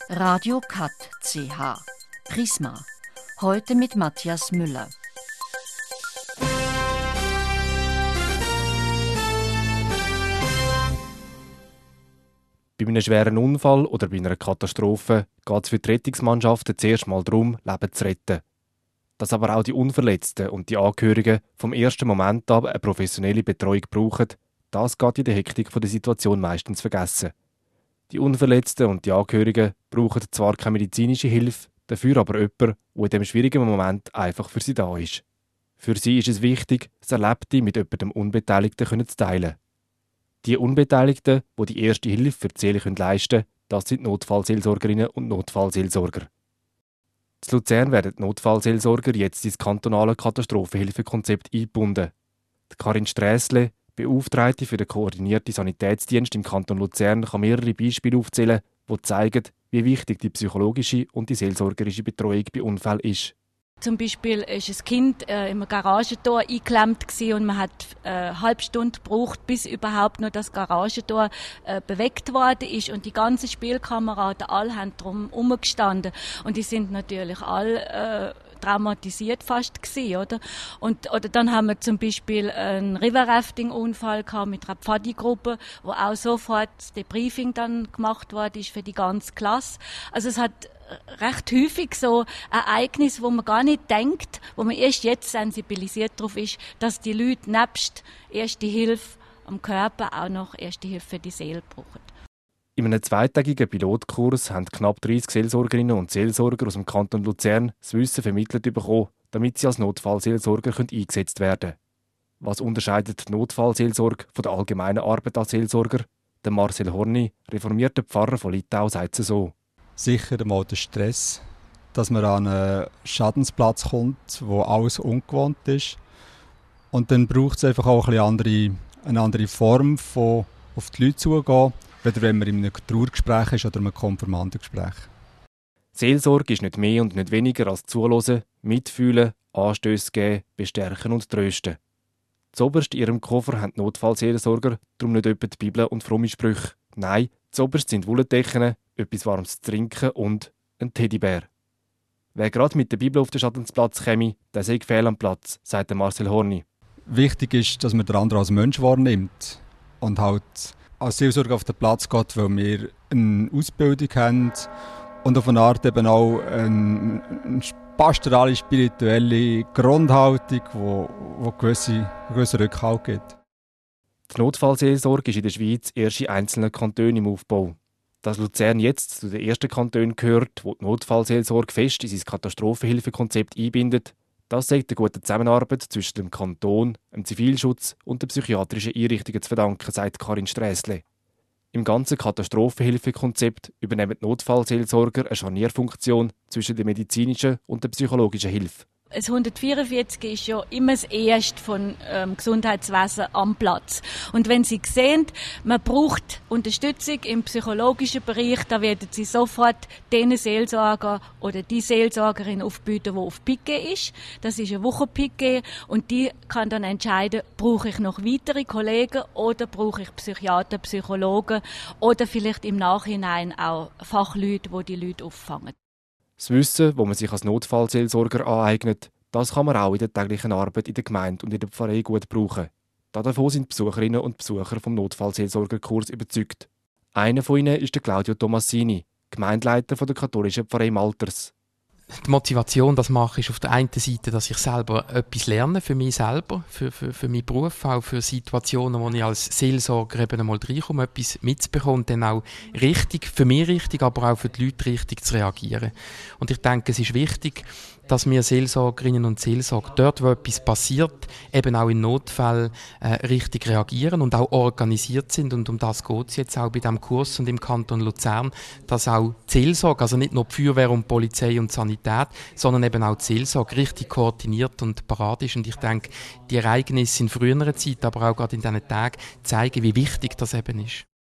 Radio Kat CH. Prisma. Heute mit Matthias Müller. Bei einem schweren Unfall oder bei einer Katastrophe geht es für die Rettungsmannschaften zuerst mal darum, Leben zu retten. Dass aber auch die Unverletzten und die Angehörigen vom ersten Moment an eine professionelle Betreuung brauchen, das geht in der Hektik der Situation meistens vergessen. Die Unverletzten und die Angehörigen brauchen zwar keine medizinische Hilfe, dafür aber jemanden, der in diesem schwierigen Moment einfach für sie da ist. Für sie ist es wichtig, das Erlebte mit jemandem Unbeteiligten zu teilen. Die Unbeteiligten, die die erste Hilfe für die Seele leisten können, das sind Notfallseelsorgerinnen und Notfallseelsorger. In Luzern werden die Notfallseelsorger jetzt ins kantonale Katastrophenhilfekonzept eingebunden. Karin Strässle, Beauftragte für den koordinierten Sanitätsdienst im Kanton Luzern, kann mehrere Beispiele aufzählen, die zeigen, wie wichtig die psychologische und die seelsorgerische Betreuung bei Unfällen ist. Zum Beispiel ist ein Kind im Garagentor eingeklemmt und man hat eine halbe Stunde gebraucht, bis überhaupt noch das Garagentor bewegt worden ist. Und die ganzen Spielkameraden, alle haben drum herumgestanden. Und die sind natürlich alle traumatisiert fast gewesen, oder? Oder dann haben wir zum Beispiel einen River-Rafting-Unfall gehabt mit einer Pfadi-Gruppe, wo auch sofort das Debriefing dann gemacht worden ist für die ganze Klasse. Also es hat recht häufig so Ereignisse, wo man gar nicht denkt, wo man erst jetzt sensibilisiert darauf ist, dass die Leute nebst Erste Hilfe am Körper auch noch Erste Hilfe für die Seele brauchen. In einem zweitägigen Pilotkurs haben knapp 30 Seelsorgerinnen und Seelsorger aus dem Kanton Luzern das Wissen vermittelt bekommen, damit sie als Notfallseelsorger eingesetzt werden können. Was unterscheidet die Notfallseelsorge von der allgemeinen Arbeit als Seelsorger? Der Marcel Horny, reformierter Pfarrer von Litau, sagt es so. Sicher einmal der Stress, dass man an einen Schadensplatz kommt, wo alles ungewohnt ist. Und dann braucht es einfach auch eine andere Form von auf die Leute zugehen, weder wenn man in einem Trauergespräch ist oder in einem Konfirmandengespräch. Seelsorge ist nicht mehr und nicht weniger als zuhören, mitfühlen, Anstöße geben, bestärken und trösten. Zoberst in ihrem Koffer haben die Notfallseelsorger darum nicht etwa die Bibel und fromme Sprüche. Nein, zoberst sind Wollendecken, etwas Warmes zu trinken und ein Teddybär. Wer gerade mit der Bibel auf den Schadensplatz käme, der sei fehl am Platz, sagt Marcel Horny. Wichtig ist, dass man den anderen als Mensch wahrnimmt und halt als Seelsorger auf den Platz geht, weil wir eine Ausbildung haben und auf eine Art eben auch eine pastorale, spirituelle Grundhaltung, die gewissen Rückhalt gibt. Die Notfallseelsorge ist in der Schweiz erst in einzelnen Kantonen im Aufbau. Dass Luzern jetzt zu den ersten Kantonen gehört, wo die Notfallseelsorge fest in sein Katastrophenhilfekonzept einbindet, das sagt der guten Zusammenarbeit zwischen dem Kanton, dem Zivilschutz und den psychiatrischen Einrichtungen zu verdanken, sagt Karin Strässle. Im ganzen Katastrophenhilfekonzept übernehmen die Notfallseelsorger eine Scharnierfunktion zwischen der medizinischen und der psychologischen Hilfe. Das 144 ist ja immer das Erste von Gesundheitswesen am Platz. Und wenn Sie sehen, man braucht Unterstützung im psychologischen Bereich, da werden Sie sofort den Seelsorger oder die Seelsorgerin aufbieten, die auf Piquet ist. Das ist eine Wochenpiquet und die kann dann entscheiden, brauche ich noch weitere Kollegen oder brauche ich Psychiater, Psychologen oder vielleicht im Nachhinein auch Fachleute, die Leute auffangen. Das Wissen, das man sich als Notfallseelsorger aneignet, das kann man auch in der täglichen Arbeit in der Gemeinde und in der Pfarrei gut brauchen. Davon sind die Besucherinnen und Besucher vom Notfallseelsorgerkurs überzeugt. Einer von ihnen ist der Claudio Tomassini, Gemeindeleiter der katholischen Pfarrei Malters. Die Motivation, das mache ich auf der einen Seite, dass ich selber etwas lerne für mich selber, für meinen Beruf, auch für Situationen, wo ich als Seelsorger eben einmal reinkomme, etwas mitzubekommen und dann auch richtig, für mich richtig, aber auch für die Leute richtig zu reagieren. Und ich denke, es ist wichtig, dass wir Seelsorgerinnen und Seelsorger dort, wo etwas passiert, eben auch in Notfällen richtig reagieren und auch organisiert sind. Und um das geht es jetzt auch bei diesem Kurs und im Kanton Luzern, dass auch die Seelsorge, also nicht nur die Feuerwehr und Polizei und Sanität, sondern eben auch die Seelsorge richtig koordiniert und parat ist. Und ich denke, die Ereignisse in früheren Zeiten, aber auch gerade in diesen Tagen, zeigen, wie wichtig das eben ist.